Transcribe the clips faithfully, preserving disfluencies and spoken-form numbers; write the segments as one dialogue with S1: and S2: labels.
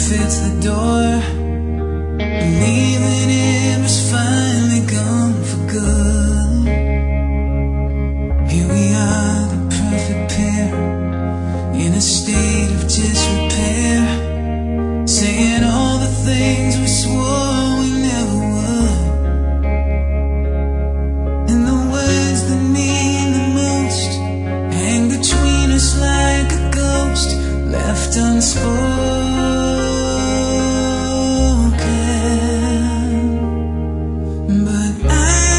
S1: fits the door, believing it was finally gone for good. Here we are, the perfect pair, in a state of disrepair, saying all the things we swore we never would. And the words that mean the most hang between us like a ghost left unspoken. But I,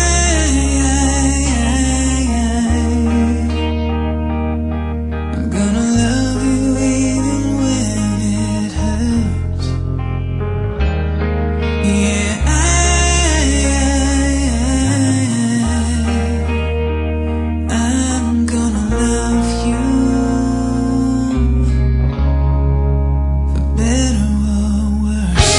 S1: I, I, I'm gonna love you even when it hurts. Yeah, I, I, I'm gonna love you for better or worse.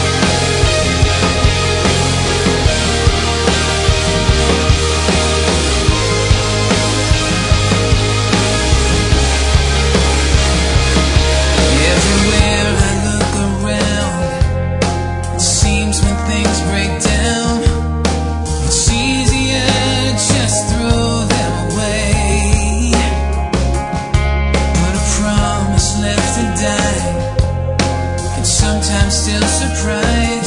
S1: Everywhere I look around, it seems when things break down, it's easier to just throw them away. But a promise left to die can sometimes still surprise.